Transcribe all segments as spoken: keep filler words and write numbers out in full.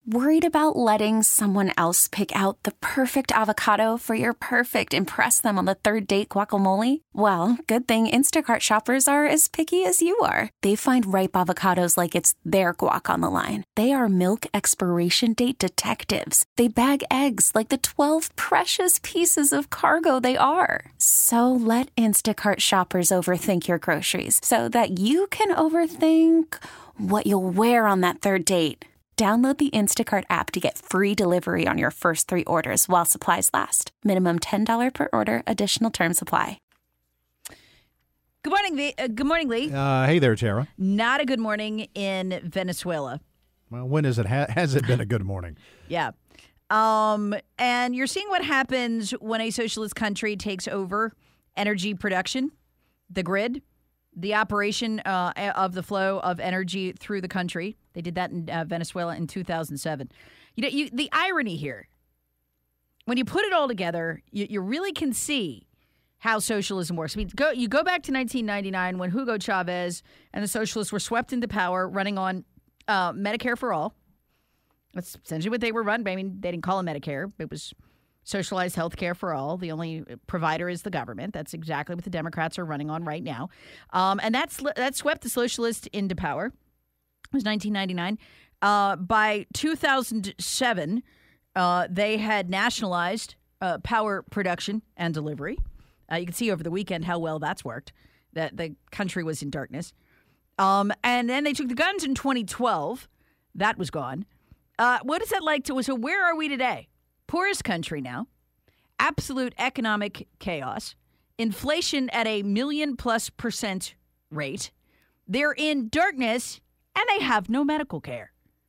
Worried about letting someone else pick out the perfect avocado for your perfect impress them on the third date guacamole? Well, good thing Instacart shoppers are as picky as you are. They find ripe avocados like it's their guac on the line. They are milk expiration date detectives. They bag eggs like the twelve precious pieces of cargo they are. So let Instacart shoppers overthink your groceries so that you can overthink what you'll wear on that third date. Download the Instacart app to get free delivery on your first three orders while supplies last. Minimum ten dollars per order. Additional terms apply. Good morning, Lee. Uh, good morning, Lee. Uh, hey there, Tara. Not a good morning in Venezuela. Well, when is it? Ha- has it been a good morning? Yeah. Um, and you're seeing what happens when a socialist country takes over energy production, the grid, the operation uh, of the flow of energy through the country. They did that in uh, Venezuela in two thousand seven. You know, you, the irony here, when you put it all together, you, you really can see how socialism works. I mean, go, you go back to nineteen ninety-nine when Hugo Chavez and the socialists were swept into power running on uh, Medicare for all. That's essentially what they were run. I mean, they didn't call it Medicare. It was socialized health care for all. The only provider is the government. That's exactly what the Democrats are running on right now. Um, and that's that swept the socialists into power. It was nineteen ninety-nine. Uh, by two thousand seven, uh, they had nationalized uh, power production and delivery. Uh, you can see over the weekend how well that's worked. That the country was in darkness. Um, and then they took the guns in twenty twelve. That was gone. Uh, what is that like to? So where are we today? Poorest country now. Absolute economic chaos. Inflation at a million plus percent rate. They're in darkness and they have no medical care.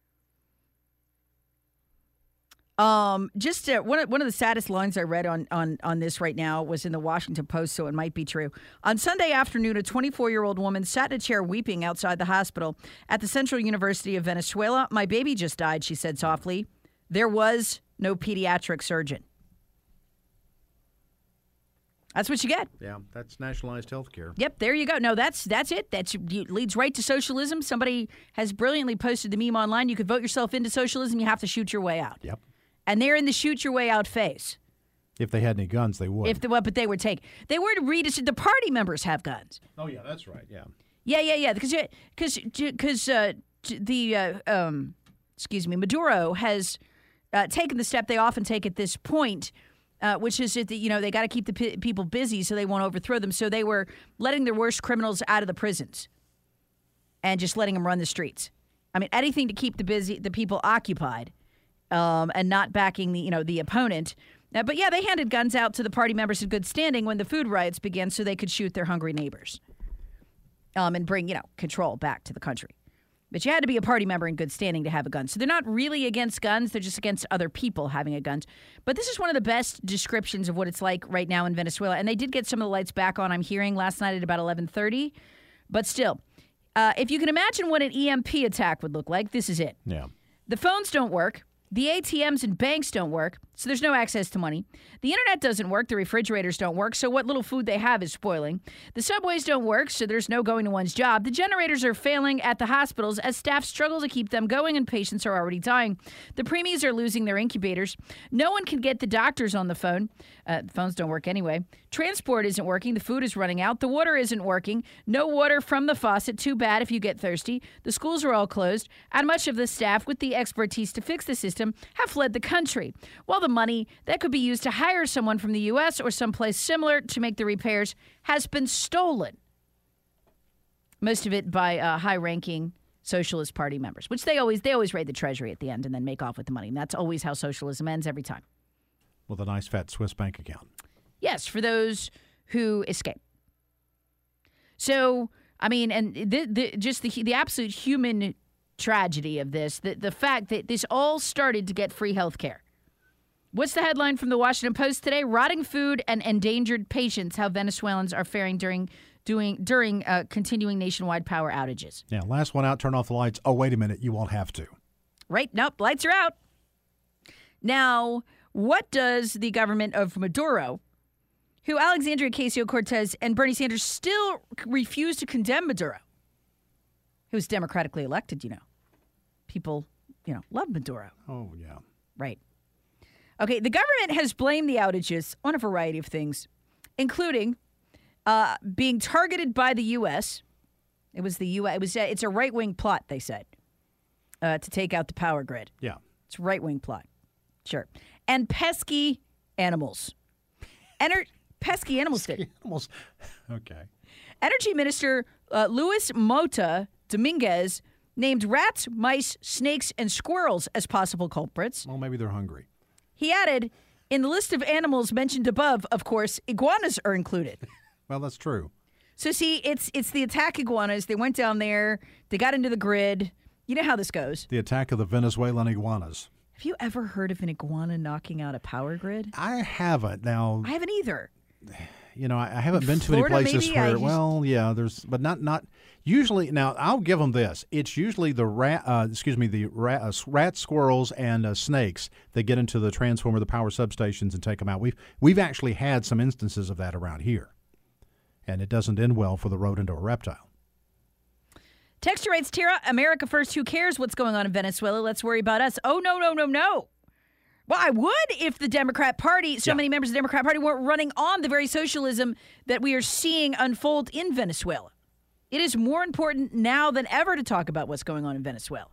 Um, just uh, one of, one of the saddest lines I read on, on, on this right now was in the Washington Post, so it might be true. On Sunday afternoon, a twenty-four-year-old woman sat in a chair weeping outside the hospital at the Central University of Venezuela. My baby just died, she said softly. There was no pediatric surgeon. That's what you get. Yeah, that's nationalized health care. Yep, there you go. No, that's that's it. That leads right to socialism. Somebody has brilliantly posted the meme online. You could vote yourself into socialism. You have to shoot your way out. Yep. And they're in the shoot your way out phase. If they had any guns, they would. If the well, but they would take. They were to read it. The party members have guns. Oh yeah, that's right. Yeah. Yeah, yeah, yeah. Because because because uh, the uh, um, excuse me, Maduro has uh, taken the step they often take at this point. Uh, which is that, you know, they got to keep the p- people busy so they won't overthrow them. So they were letting their worst criminals out of the prisons and just letting them run the streets. I mean, anything to keep the busy, the people occupied, um, and not backing the, you know, the opponent. Uh, but yeah, they handed guns out to the party members in good standing when the food riots began so they could shoot their hungry neighbors, um, and bring, you know, control back to the country. But you had to be a party member in good standing to have a gun. So they're not really against guns. They're just against other people having a gun. But this is one of the best descriptions of what it's like right now in Venezuela. And they did get some of the lights back on, I'm hearing, last night at about eleven thirty. But still, uh, if you can imagine what an E M P attack would look like, this is it. Yeah. The phones don't work. The A T Ms and banks don't work, so there's no access to money. The internet doesn't work. The refrigerators don't work, so what little food they have is spoiling. The subways don't work, so there's no going to one's job. The generators are failing at the hospitals as staff struggle to keep them going and patients are already dying. The preemies are losing their incubators. No one can get the doctors on the phone. Uh, the phones don't work anyway. Transport isn't working. The food is running out. The water isn't working. No water from the faucet. Too bad if you get thirsty. The schools are all closed, and much of the staff with the expertise to fix the system have fled the country. While the money that could be used to hire someone from the U S or someplace similar to make the repairs has been stolen. Most of it by uh, high-ranking Socialist Party members, which they always they always raid the Treasury at the end and then make off with the money. And that's always how socialism ends every time. With a nice fat Swiss bank account. Yes, for those who escape. So, I mean, and the, the, just the the absolute human tragedy of this, the, the fact that this all started to get free health care. What's the headline from the Washington Post today? Rotting food and endangered patients, how Venezuelans are faring during doing during uh, continuing nationwide power outages. Yeah, last one out, turn off the lights. Oh, wait a minute, you won't have to. Right, nope, lights are out. Now, what does the government of Maduro, who Alexandria Ocasio-Cortez and Bernie Sanders still refuse to condemn Maduro, who's democratically elected, you know. People you know, love Maduro. Oh, yeah. Right. Okay, the government has blamed the outages on a variety of things, including uh, being targeted by the U S. It was the U S. It was. Uh, it's a right-wing plot, they said, uh, to take out the power grid. Yeah. It's a right-wing plot. Sure. And pesky animals. Ener- pesky animals did. Animals. Okay. Energy Minister uh, Luis Mota Dominguez named rats, mice, snakes, and squirrels as possible culprits. Well, maybe they're hungry. He added, in the list of animals mentioned above, of course, iguanas are included. Well, that's true. So, see, it's it's the attack iguanas. They went down there. They got into the grid. You know how this goes. The attack of the Venezuelan iguanas. Have you ever heard of an iguana knocking out a power grid? I haven't. Now, I haven't either. You know, I, I haven't been to Florida, many places maybe? I where, just- well, yeah, there's, but not, not usually. Now, I'll give them this. It's usually the rat, uh, excuse me, the rat, uh, rat squirrels, and uh, snakes that get into the transformer, the power substations, and take them out. We've we've actually had some instances of that around here, and it doesn't end well for the rodent or reptile. Texture writes, Tara, America first. Who cares what's going on in Venezuela? Let's worry about us. Oh, no, no, no, no. Well, I would if the Democrat Party, so Yeah. many members of the Democrat Party weren't running on the very socialism that we are seeing unfold in Venezuela. It is more important now than ever to talk about what's going on in Venezuela.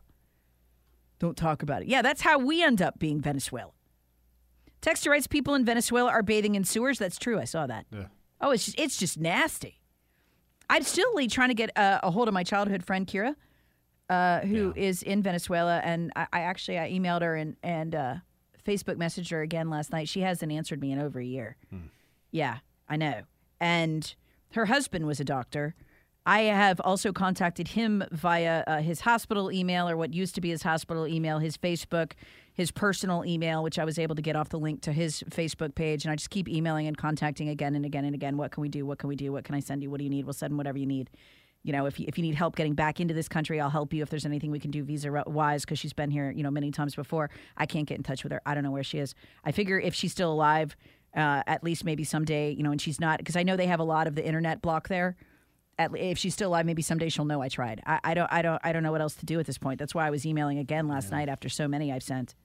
Don't talk about it. Yeah, that's how we end up being Venezuela. Texture writes, people in Venezuela are bathing in sewers. That's true. I saw that. Yeah. Oh, it's just, it's just nasty. I'm still like, trying to get uh, a hold of my childhood friend, Kira, uh, who Yeah. is in Venezuela. And I, I actually I emailed her and, and uh, Facebook messaged her again last night. She hasn't answered me in over a year. Hmm. Yeah, I know. And her husband was a doctor. I have also contacted him via uh, his hospital email, or what used to be his hospital email, his Facebook, his personal email, which I was able to get off the link to his Facebook page. And I just keep emailing and contacting again and again and again. What can we do? What can we do? What can I send you? What do you need? We'll send whatever you need. You know, if you, if you need help getting back into this country, I'll help you. If there's anything we can do visa-wise, because she's been here, you know, many times before. I can't get in touch with her. I don't know where she is. I figure if she's still alive, uh, at least maybe someday, you know, and she's not, because I know they have a lot of the internet block there. At, if she's still alive, maybe someday she'll know I tried. I, I don't, I don't, I don't know what else to do at this point. That's why I was emailing again last yeah. night after so many I've sent.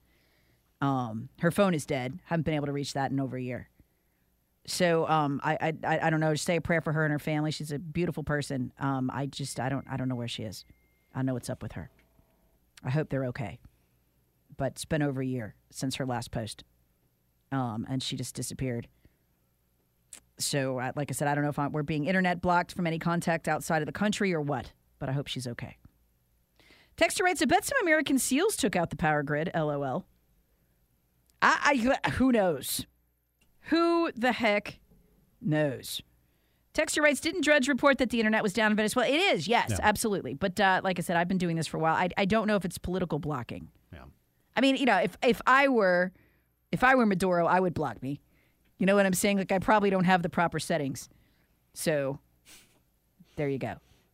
Um, her phone is dead. Haven't been able to reach that in over a year. So um, I, I, I don't know. Just say a prayer for her and her family. She's a beautiful person. Um, I just, I don't, I don't know where she is. I know what's up with her. I hope they're okay. But it's been over a year since her last post, um, and she just disappeared. So, uh, like I said, I don't know if I'm, we're being internet blocked from any contact outside of the country or what, but I hope she's okay. Texter writes, I bet some American SEALs took out the power grid, LOL. I, I, who knows? Who the heck knows? Texter writes, didn't Drudge report that the internet was down in Venezuela? It is, yes, yeah. absolutely. But uh, like I said, I've been doing this for a while. I, I don't know if it's political blocking. Yeah. I mean, you know, if, if I were, if I were Maduro, I would block me. You know what I'm saying? Like, I probably don't have the proper settings. So, there you go.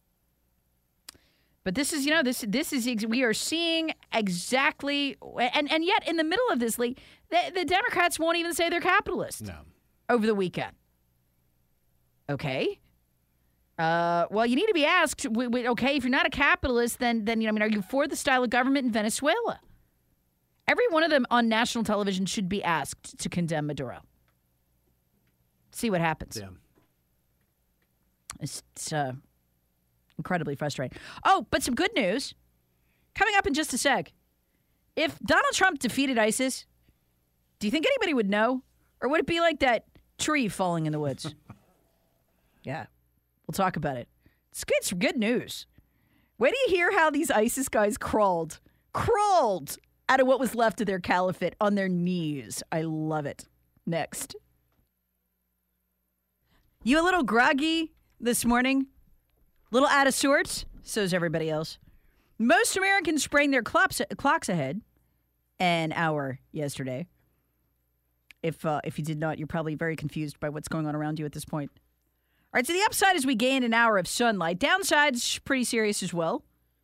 But this is, you know, this this is, we are seeing exactly, and, and yet in the middle of this, Lee, the, the Democrats won't even say they're capitalist No. over the weekend. Okay. Uh, well, you need to be asked, w- w- okay, if you're not a capitalist, then, then, you know, I mean, are you for the style of government in Venezuela? Every one of them on national television should be asked to condemn Maduro. See what happens. Yeah. It's, it's uh, incredibly frustrating. Oh, but some good news. Coming up in just a sec. If Donald Trump defeated ISIS, do you think anybody would know? Or would it be like that tree falling in the woods? Yeah. We'll talk about it. It's good, some good news. Wait till you hear how these ISIS guys crawled. Crawled out of what was left of their caliphate on their knees. I love it. Next. You a little groggy this morning? Little out of sorts? So's everybody else. Most Americans sprang their clocks, clocks ahead an hour yesterday. If uh, if you did not, you're probably very confused by what's going on around you at this point. All right, so the upside is we gained an hour of sunlight. Downside's pretty serious as well.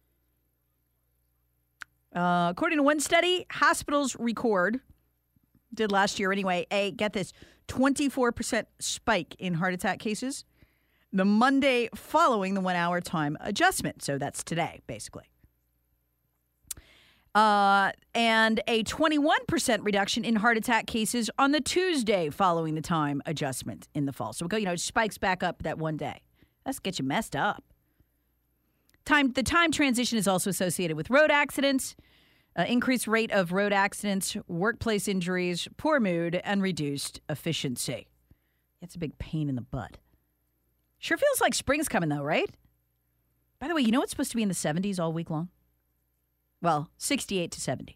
Uh, according to one study, hospitals record, did last year anyway, a, get this, twenty-four percent spike in heart attack cases the Monday following the one-hour time adjustment. So that's today, basically. Uh, and a twenty-one percent reduction in heart attack cases on the Tuesday following the time adjustment in the fall. So we go, you know, it spikes back up that one day. That's get you messed up. Time the time transition is also associated with road accidents, uh, increased rate of road accidents, workplace injuries, poor mood, and reduced efficiency. It's a big pain in the butt. Sure feels like spring's coming though, right? By the way, you know it's supposed to be in the seventies all week long? Well, sixty-eight to seventy.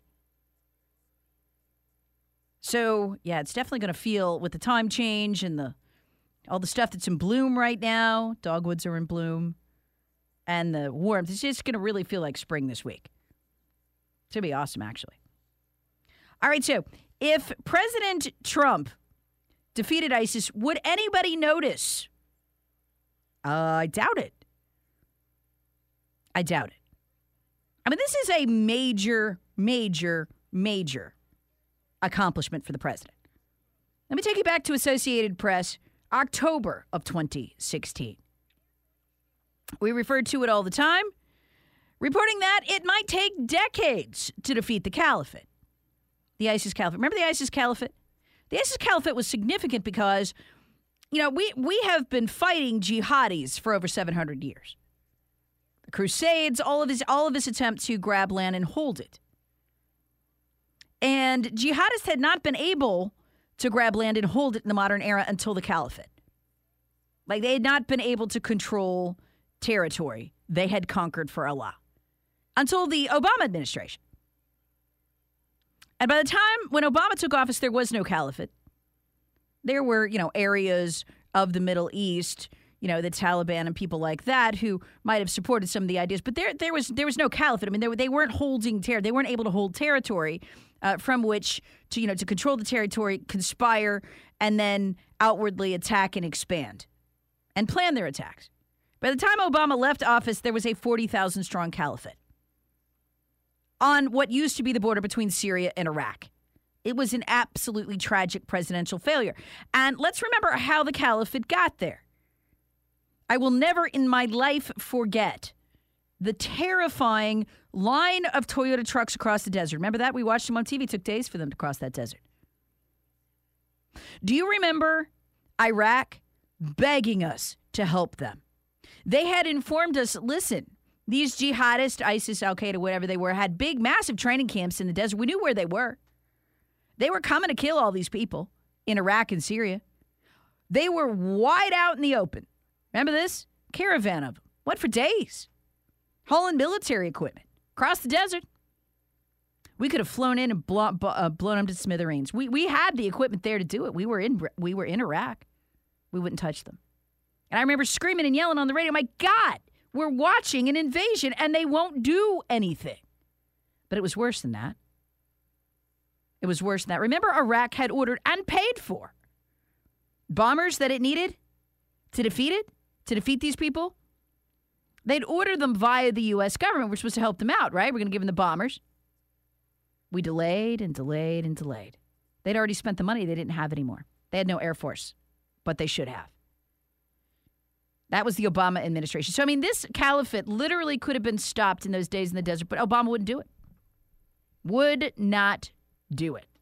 So, yeah, it's definitely going to feel with the time change and the all the stuff that's in bloom right now. Dogwoods are in bloom. And the warmth. It's just going to really feel like spring this week. It's going to be awesome, actually. All right, so if President Trump defeated ISIS, would anybody notice? Uh, I doubt it. I doubt it. I mean, this is a major, major, major accomplishment for the president. Let me take you back to Associated Press, October of twenty sixteen. We referred to it all the time, reporting that it might take decades to defeat the caliphate. The ISIS caliphate. Remember the ISIS caliphate? The ISIS caliphate was significant because, you know, we, we have been fighting jihadis for over seven hundred years. The Crusades, all of his all of his attempts to grab land and hold it. And jihadists had not been able to grab land and hold it in the modern era until the caliphate. Like, they had not been able to control territory they had conquered for Allah until the Obama administration. And by the time when Obama took office, there was no caliphate. There were, you know, areas of the Middle East, you know, the Taliban and people like that who might have supported some of the ideas, but there there was there was no caliphate. I mean, they, they weren't holding ter- they weren't able to hold territory uh, from which to, you know, to control the territory, conspire, and then outwardly attack and expand and plan their attacks. By the time Obama left office, there was a forty thousand strong caliphate on what used to be the border between Syria and Iraq. It was an absolutely tragic presidential failure. And let's remember how the caliphate got there. I will never in my life forget the terrifying line of Toyota trucks across the desert. Remember that? We watched them on T V. It took days for them to cross that desert. Do you remember Iraq begging us to help them? They had informed us, listen, these jihadists, ISIS, Al-Qaeda, whatever they were, had big, massive training camps in the desert. We knew where they were. They were coming to kill all these people in Iraq and Syria. They were wide out in the open. Remember this? Caravan of them. Went for days. Hauling military equipment. Across the desert. We could have flown in and blown, uh, blown them to smithereens. We we had the equipment there to do it. We were in we were in Iraq. We wouldn't touch them. And I remember screaming and yelling on the radio, my God, we're watching an invasion and they won't do anything. But it was worse than that. It was worse than that. Remember, Iraq had ordered and paid for bombers that it needed to defeat it, to defeat these people. They'd ordered them via the U S government. We're supposed to help them out, right? We're going to give them the bombers. We delayed and delayed and delayed. They'd already spent the money. They didn't have anymore. They had no Air Force, but they should have. That was the Obama administration. So, I mean, this caliphate literally could have been stopped in those days in the desert, but Obama wouldn't do it. Would not do it.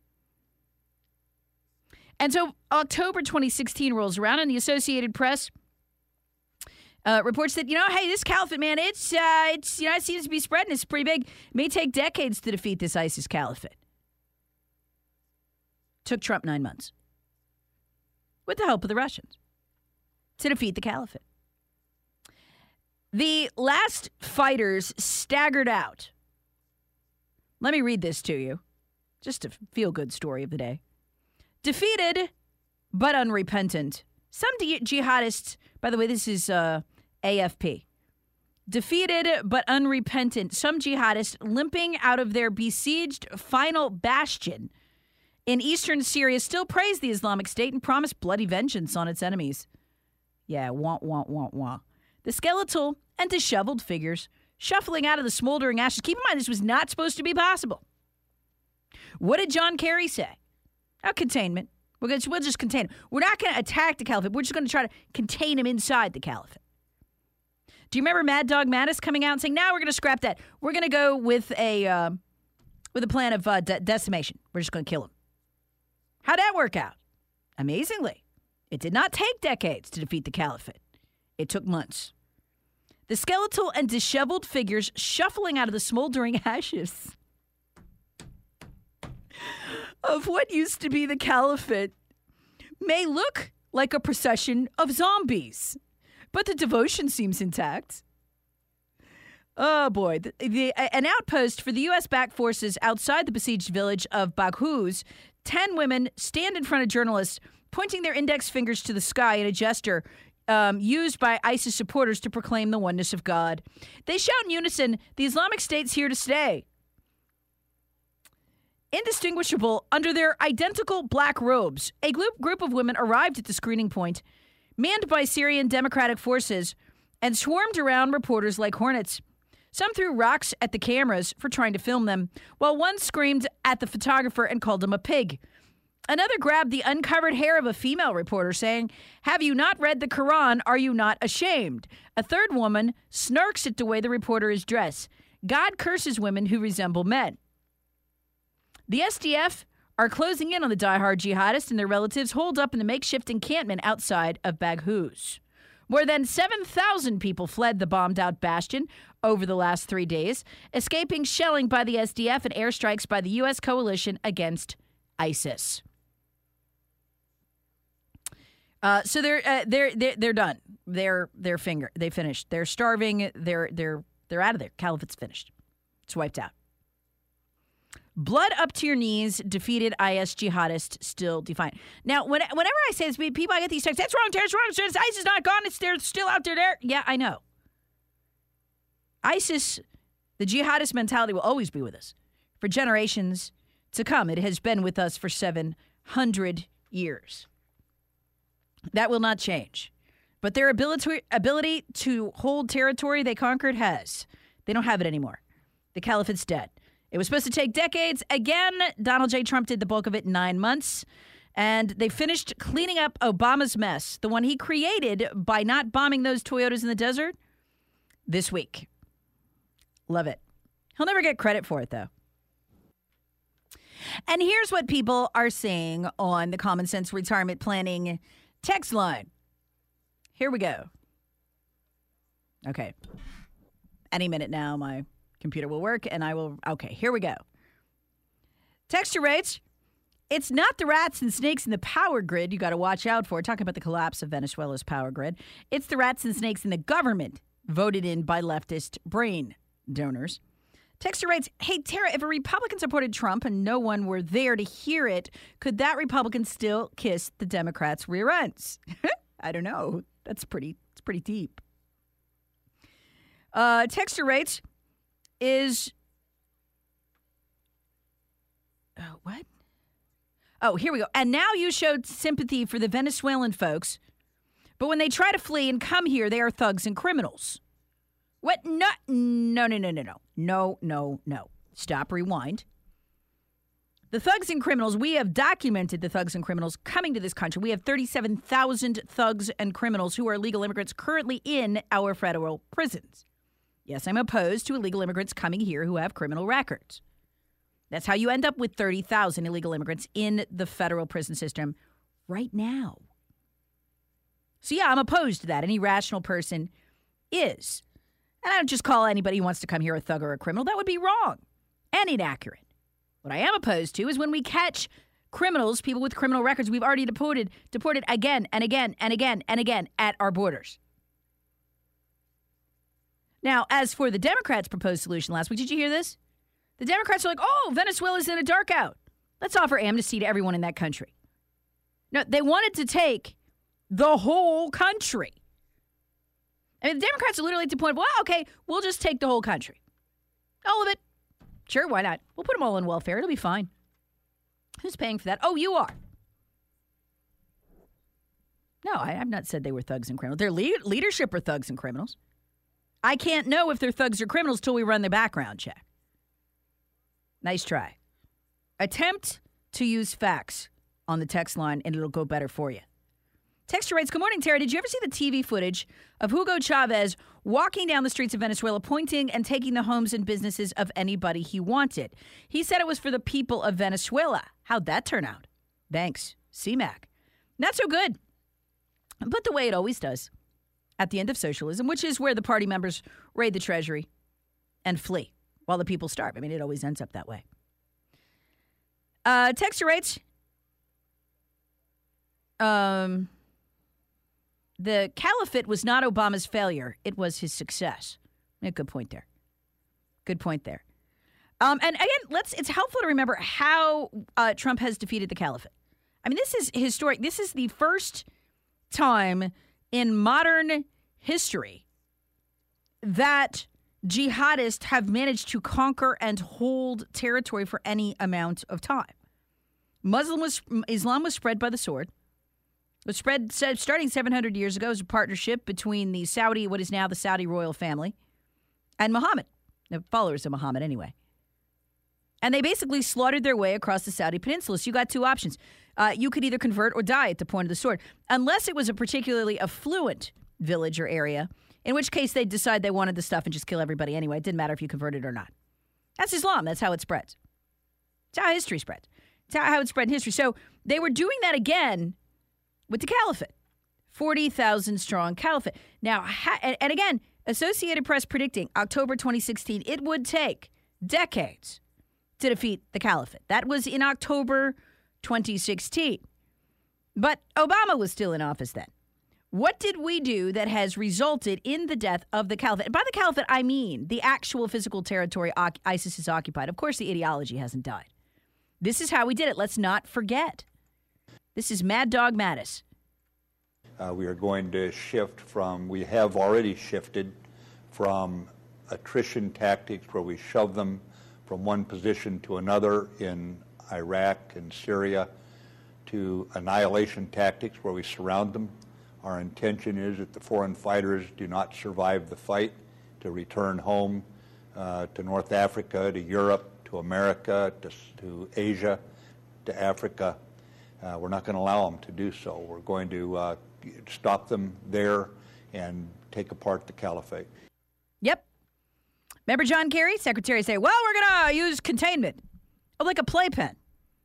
And so October twenty sixteen rolls around, and the Associated Press uh, reports that, you know, hey, this caliphate, man, it's, uh, it's, you know, it seems to be spreading. It's pretty big. It may take decades to defeat this ISIS caliphate. Took Trump nine months. With the help of the Russians. To defeat the caliphate. The last fighters staggered out. Let me read this to you. Just a feel-good story of the day. Defeated, but unrepentant. Some de- jihadists, by the way, this is uh, A F P. Defeated, but unrepentant. Some jihadists limping out of their besieged final bastion in eastern Syria still praise the Islamic State and promise bloody vengeance on its enemies. Yeah, wah, wah, wah, wah. The skeletal and disheveled figures shuffling out of the smoldering ashes. Keep in mind, this was not supposed to be possible. What did John Kerry say? Oh, containment. We're gonna, we'll just contain him. We're not going to attack the caliphate. We're just going to try to contain him inside the caliphate. Do you remember Mad Dog Mattis coming out and saying, now we're going to scrap that. We're going to go with a uh, with a plan of uh, de- decimation. We're just going to kill them. How'd that work out? Amazingly, it did not take decades to defeat the caliphate. It took months. The skeletal and disheveled figures shuffling out of the smoldering ashes of what used to be the caliphate may look like a procession of zombies, but the devotion seems intact. Oh, boy. The, the, an outpost for the U S-backed forces outside the besieged village of Baghouz, ten women stand in front of journalists, pointing their index fingers to the sky in a gesture um, used by ISIS supporters to proclaim the oneness of God. They shout in unison, "The Islamic State's here to stay." Indistinguishable under their identical black robes, a group, group of women arrived at the screening point, manned by Syrian Democratic forces, and swarmed around reporters like hornets. Some threw rocks at the cameras for trying to film them, while one screamed at the photographer and called him a pig. Another grabbed the uncovered hair of a female reporter, saying, "Have you not read the Quran? Are you not ashamed?" A third woman snarks at the way the reporter is dressed. God curses women who resemble men. The S D F are closing in on the diehard jihadists and their relatives holed up in the makeshift encampment outside of Baghouz. More than seven thousand people fled the bombed-out bastion over the last three days, escaping shelling by the S D F and airstrikes by the U S coalition against ISIS. Uh, so they're uh, they're they're they're done. They're they're finger. They finished. They're starving. They're they're they're out of there. Caliphate's finished. It's wiped out. Blood up to your knees, defeated I S jihadist still defiant. Now, when, whenever I say this, people, I get these texts, "That's wrong, Terrence, wrong. ISIS is not gone. It's they're still out there. There." Yeah, I know. ISIS, the jihadist mentality will always be with us for generations to come. It has been with us for seven hundred years. That will not change. But their ability, ability to hold territory they conquered has. They don't have it anymore. The caliphate's dead. It was supposed to take decades. Again, Donald J. Trump did the bulk of it in nine months. And they finished cleaning up Obama's mess, the one he created by not bombing those Toyotas in the desert, this week. Love it. He'll never get credit for it, though. And here's what people are saying on the Common Sense Retirement Planning text line. Here we go. Okay. Any minute now, my computer will work, and I will... Okay, here we go. Texture rates. It's not the rats and snakes in the power grid you got to watch out for. Talking about the collapse of Venezuela's power grid. It's the rats and snakes in the government voted in by leftist brain donors. Texture writes, "Hey, Tara, if a Republican supported Trump and no one were there to hear it, could that Republican still kiss the Democrats' rear ends?" I don't know. That's pretty, it's pretty deep. Uh, Texture writes, is... Oh, what? Oh, here we go. "And now you showed sympathy for the Venezuelan folks, but when they try to flee and come here, they are thugs and criminals." What? No, no, no, no, no, no. No, no, no. Stop, rewind. The thugs and criminals, we have documented the thugs and criminals coming to this country. We have thirty-seven thousand thugs and criminals who are illegal immigrants currently in our federal prisons. Yes, I'm opposed to illegal immigrants coming here who have criminal records. That's how you end up with thirty thousand illegal immigrants in the federal prison system right now. So yeah, I'm opposed to that. Any rational person is. And I don't just call anybody who wants to come here a thug or a criminal. That would be wrong and inaccurate. What I am opposed to is when we catch criminals, people with criminal records we've already deported, deported again and again and again and again at our borders. Now, as for the Democrats' proposed solution last week, did you hear this? The Democrats are like, "Oh, Venezuela's in a dark out. Let's offer amnesty to everyone in that country." No, they wanted to take the whole country. I mean, the Democrats are literally at the point of, well, okay, we'll just take the whole country. All of it. Sure, why not? We'll put them all on welfare. It'll be fine. Who's paying for that? Oh, you are. No, I, I've not said they were thugs and criminals. Their lead, leadership are thugs and criminals. I can't know if they're thugs or criminals till we run the background check. Nice try. Attempt to use facts on the text line, and it'll go better for you. Texture writes, good morning, Tara. Did you ever see the T V footage of Hugo Chavez walking down the streets of Venezuela, pointing and taking the homes and businesses of anybody he wanted? He said it was for the people of Venezuela. How'd that turn out? Thanks, C MAC. Not so good. But the way it always does at the end of socialism, which is where the party members raid the treasury and flee while the people starve. I mean, it always ends up that way. Uh, Texture writes, um... the caliphate was not Obama's failure. It was his success. Yeah, good point there. Good point there. Um, and again, let's. It's helpful to remember how uh, Trump has defeated the caliphate. I mean, this is historic. This is the first time in modern history that jihadists have managed to conquer and hold territory for any amount of time. Muslim was Islam was spread by the sword. It was spread starting seven hundred years ago as a partnership between the Saudi, what is now the Saudi royal family, and Muhammad, the followers of Muhammad anyway. And they basically slaughtered their way across the Saudi peninsula. So you got two options. Uh, you could either convert or die at the point of the sword, unless it was a particularly affluent village or area, in which case they'd decide they wanted the stuff and just kill everybody anyway. It didn't matter if you converted or not. That's Islam. That's how it spreads. It's how history spreads. It's how it spread in history. So they were doing that again with the caliphate, forty thousand strong caliphate. Now, ha- and, and again, Associated Press predicting October twenty sixteen, it would take decades to defeat the caliphate. That was in October twenty sixteen. But Obama was still in office then. What did we do that has resulted in the death of the caliphate? And by the caliphate, I mean the actual physical territory ISIS has occupied. Of course, the ideology hasn't died. This is how we did it. Let's not forget. This is Mad Dog Mattis. Uh, we are going to shift from, we have already shifted from attrition tactics where we shove them from one position to another in Iraq and Syria to annihilation tactics where we surround them. Our intention is that the foreign fighters do not survive the fight, to return home uh, to North Africa, to Europe, to America, to, to Asia, to Africa. Uh, we're not going to allow them to do so. We're going to uh, stop them there and take apart the caliphate. Yep. Remember John Kerry, Secretary, say, well, we're going to use containment. Oh, like a playpen.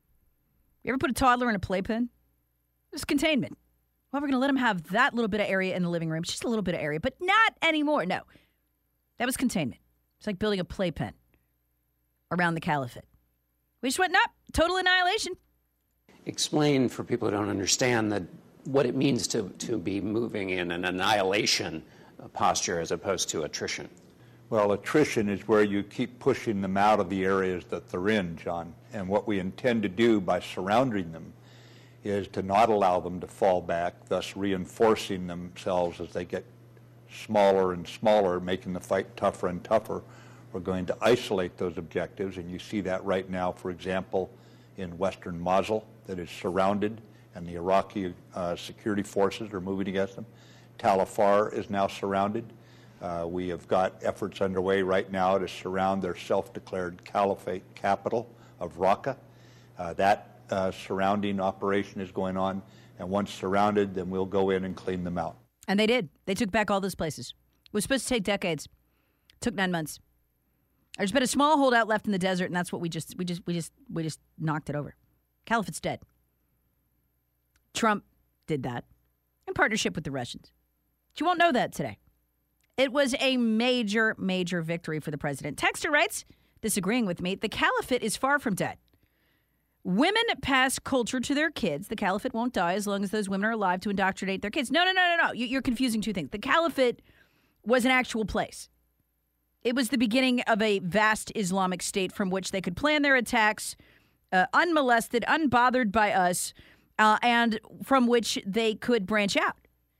You ever put a toddler in a playpen? It's containment. Well, we're going to let them have that little bit of area in the living room. Just a little bit of area, but not anymore. No. That was containment. It's like building a playpen around the caliphate. We just went, nope, total annihilation. Explain for people who don't understand that what it means to, to be moving in an annihilation posture as opposed to attrition. Well, attrition is where you keep pushing them out of the areas that they're in, John. And what we intend to do by surrounding them is to not allow them to fall back, thus reinforcing themselves as they get smaller and smaller, making the fight tougher and tougher. We're going to isolate those objectives, and you see that right now, for example, in western Mosul, that is surrounded, and the Iraqi uh, security forces are moving against them. Tal Afar is now surrounded. Uh, we have got efforts underway right now to surround their self-declared caliphate capital of Raqqa. Uh, that uh, surrounding operation is going on, and once surrounded, then we'll go in and clean them out. And they did. They took back all those places. It was supposed to take decades. It took nine months. There's been a small holdout left in the desert, and that's what we just we just we just we just knocked it over. Caliphate's dead. Trump did that in partnership with the Russians. But you won't know that today. It was a major, major victory for the president. Texter writes, disagreeing with me, the caliphate is far from dead. Women pass culture to their kids. The caliphate won't die as long as those women are alive to indoctrinate their kids. No, no, no, no, no. You're confusing two things. The caliphate was an actual place. It was the beginning of a vast Islamic state from which they could plan their attacks uh, unmolested, unbothered by us, uh, and from which they could branch out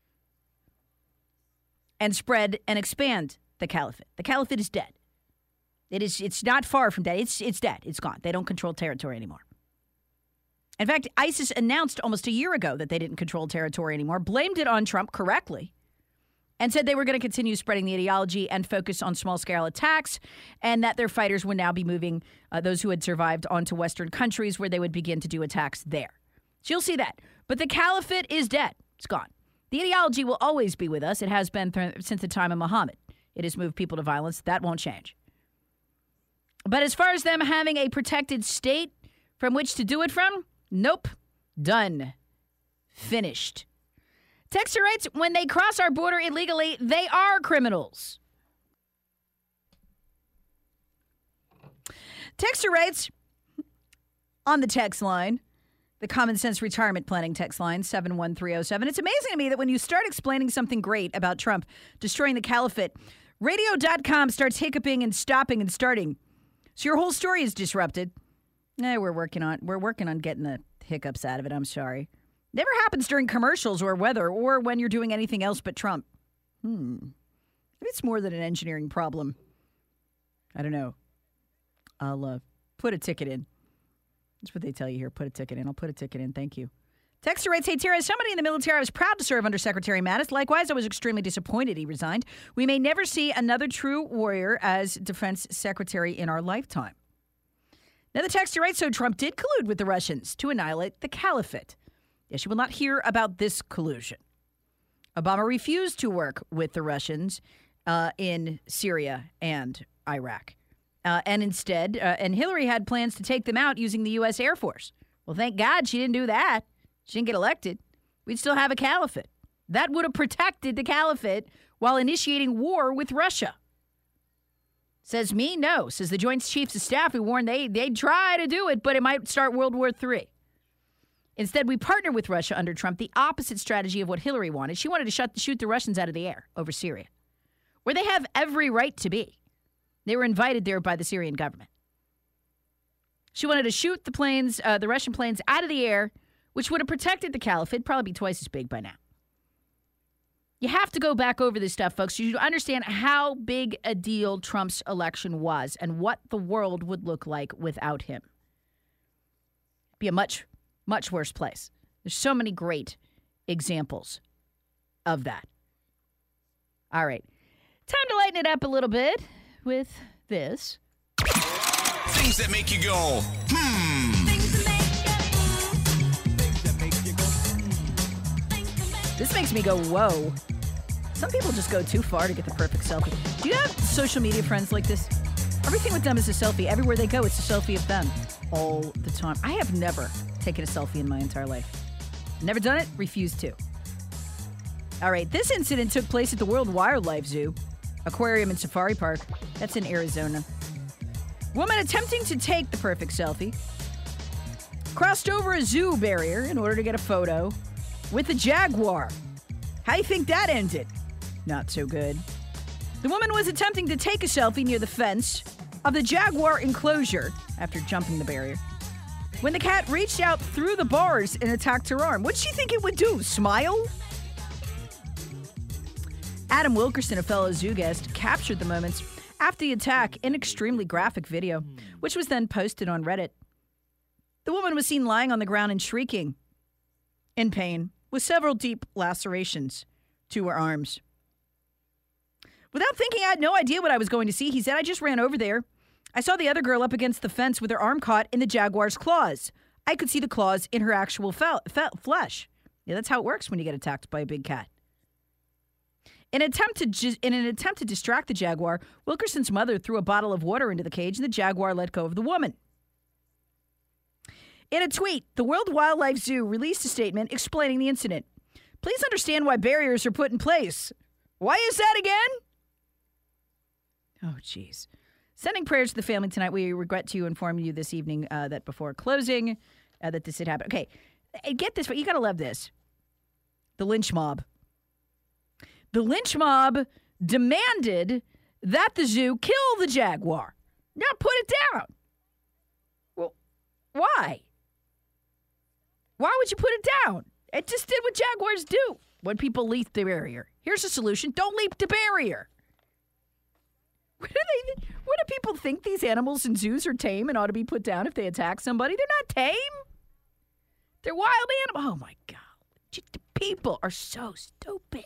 and spread and expand the caliphate. The caliphate is dead. It is. It's not far from dead. It's it's dead. It's gone. They don't control territory anymore. In fact, ISIS announced almost a year ago that they didn't control territory anymore, blamed it on Trump correctly, and said they were going to continue spreading the ideology and focus on small-scale attacks, and that their fighters would now be moving uh, those who had survived onto Western countries where they would begin to do attacks there. So you'll see that. But the caliphate is dead. It's gone. The ideology will always be with us. It has been th- since the time of Muhammad. It has moved people to violence. That won't change. But as far as them having a protected state from which to do it from, nope. Done. Finished. Texter writes, when they cross our border illegally, they are criminals. Texter writes, on the text line, the Common Sense Retirement Planning text line, seven one three oh seven. It's amazing to me that when you start explaining something great about Trump destroying the caliphate, radio dot com starts hiccuping and stopping and starting. So your whole story is disrupted. Eh, we're working on we're working on getting the hiccups out of it. I'm sorry. Never happens during commercials or weather or when you're doing anything else but Trump. Hmm. Maybe it's more than an engineering problem. I don't know. I'll uh, put a ticket in. That's what they tell you here. Put a ticket in. I'll put a ticket in. Thank you. Texter writes, hey, Tara, as somebody in the military, I was proud to serve under Secretary Mattis. Likewise, I was extremely disappointed he resigned. We may never see another true warrior as defense secretary in our lifetime. Now, the texter writes, so Trump did collude with the Russians to annihilate the caliphate. Yes, you will not hear about this collusion. Obama refused to work with the Russians uh, in Syria and Iraq. Uh, and instead, uh, and Hillary had plans to take them out using the U S Air Force. Well, thank God she didn't do that. She didn't get elected. We'd still have a caliphate. That would have protected the caliphate while initiating war with Russia. Says me, no. Says the Joint Chiefs of Staff who warned they, they'd try to do it, but it might start World War Three. Instead, we partnered with Russia under Trump, the opposite strategy of what Hillary wanted. She wanted to shut, shoot the Russians out of the air over Syria, where they have every right to be. They were invited there by the Syrian government. She wanted to shoot the planes, uh, the Russian planes, out of the air, which would have protected the caliphate, probably be twice as big by now. You have to go back over this stuff, folks. You should understand how big a deal Trump's election was and what the world would look like without him. It'd be a much, much worse place. There's so many great examples of that. All right. Time to lighten it up a little bit with this. Things that make you go, hmm. This makes me go, whoa. Some people just go too far to get the perfect selfie. Do you have social media friends like this? Everything with them is a selfie. Everywhere they go, it's a selfie of them all the time. I have never taken a selfie in my entire life. Never done it, refused to. All right, this incident took place at the World Wildlife Zoo, Aquarium and Safari Park. That's in Arizona. Woman attempting to take the perfect selfie crossed over a zoo barrier in order to get a photo with a jaguar. How do you think that ended? Not so good. The woman was attempting to take a selfie near the fence of the jaguar enclosure after jumping the barrier when the cat reached out through the bars and attacked her arm. What did she think it would do? Smile? Adam Wilkerson, a fellow zoo guest, captured the moments after the attack in extremely graphic video, which was then posted on Reddit. The woman was seen lying on the ground and shrieking in pain, with several deep lacerations to her arms. Without thinking, I had no idea what I was going to see. He said, I just ran over there. I saw the other girl up against the fence with her arm caught in the jaguar's claws. I could see the claws in her actual fe- fe- flesh. Yeah, that's how it works when you get attacked by a big cat. In an attempt to ju- in an attempt to distract the jaguar, Wilkerson's mother threw a bottle of water into the cage, and the jaguar let go of the woman. In a tweet, the World Wildlife Zoo released a statement explaining the incident. Please understand why barriers are put in place. Why is that again? Oh, jeez. Sending prayers to the family tonight. We regret to inform you this evening uh, that before closing, uh, that this had happened. Okay, get this, but you got to love this. The lynch mob. The lynch mob demanded that the zoo kill the jaguar. Not put it down. Well, why? Why would you put it down? It just did what jaguars do when people leap the barrier. Here's a solution. Don't leap the barrier. What do they, what do people think these animals in zoos are tame and ought to be put down if they attack somebody? They're not tame. They're wild animals. Oh, my God. The people are so stupid.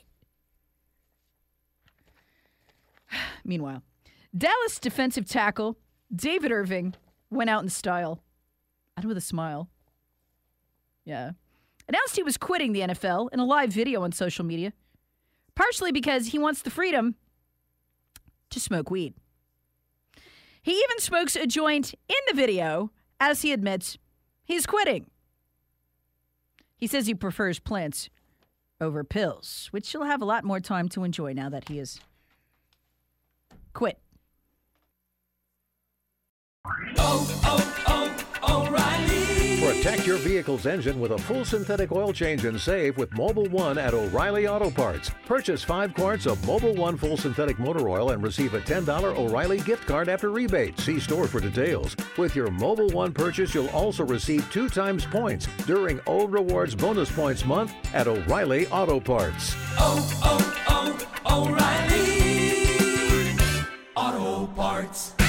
Meanwhile, Dallas defensive tackle David Irving went out in style. And with a smile. Yeah. announced he was quitting the N F L in a live video on social media, partially because he wants the freedom to smoke weed. He even smokes a joint in the video as he admits he's quitting. He says he prefers plants over pills, which he'll have a lot more time to enjoy now that he has quit. Oh, oh, oh, O'Reilly. Protect your vehicle's engine with a full synthetic oil change and save with Mobil one at O'Reilly Auto Parts. Purchase five quarts of Mobil one full synthetic motor oil and receive a ten dollars O'Reilly gift card after rebate. See store for details. With your Mobil one purchase, you'll also receive two times points during O Rewards Bonus Points Month at O'Reilly Auto Parts. Oh, oh, oh, O'Reilly Auto Parts.